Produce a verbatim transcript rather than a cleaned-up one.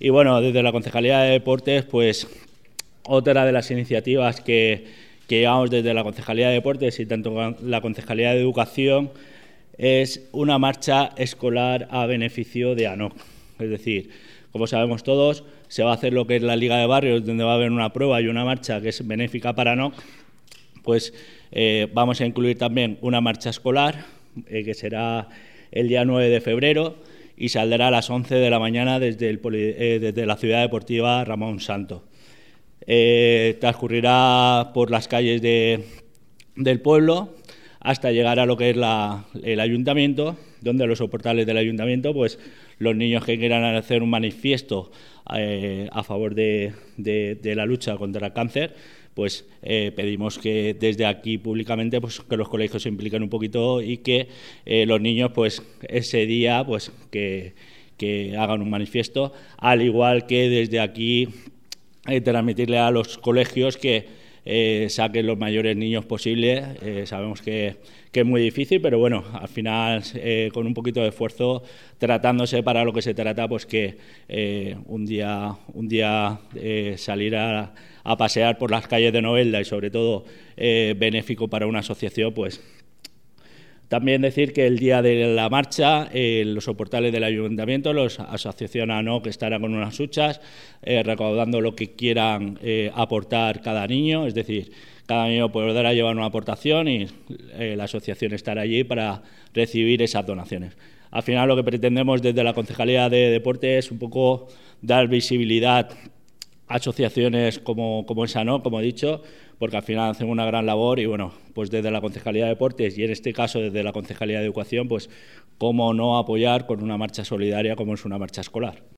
Y bueno, desde la Concejalía de Deportes, pues otra de las iniciativas que, que llevamos desde la Concejalía de Deportes y tanto la Concejalía de Educación es una marcha escolar a beneficio de A N O C. Es decir, como sabemos todos, se va a hacer lo que es la Liga de Barrios, donde va a haber una prueba y una marcha que es benéfica para A N O C. Pues eh, vamos a incluir también una marcha escolar, eh, que será el día nueve de febrero y saldrá a las once de la mañana desde, el poli, eh, desde la Ciudad Deportiva Ramón Santo. Eh, transcurrirá por las calles de, del pueblo hasta llegar a lo que es la, el ayuntamiento, donde los soportales del ayuntamiento, pues los niños que quieran hacer un manifiesto eh, a favor de, de, de la lucha contra el cáncer, pues eh, pedimos que desde aquí públicamente pues que los colegios se impliquen un poquito y que eh, los niños pues ese día pues que, que hagan un manifiesto, al igual que desde aquí eh, transmitirle a los colegios que eh, saquen los mayores niños posibles. Eh, sabemos que, que es muy difícil, pero bueno, al final eh, con un poquito de esfuerzo, tratándose para lo que se trata, pues que eh, un día, un día eh, salir a, a pasear por las calles de Novelda y sobre todo eh, benéfico para una asociación, pues también decir que el día de la marcha, eh, los soportales del ayuntamiento, la asociación A N O C estará con unas huchas, eh, recaudando lo que quieran eh, aportar cada niño, es decir, cada niño podrá llevar una aportación y eh, la asociación estará allí para recibir esas donaciones. Al final lo que pretendemos desde la Concejalía de Deportes es un poco dar visibilidad a asociaciones como, como esa, ¿no? Como he dicho, porque al final hacen una gran labor y bueno, pues desde la Concejalía de Deportes y en este caso desde la Concejalía de Educación, pues cómo no apoyar con una marcha solidaria como es una marcha escolar.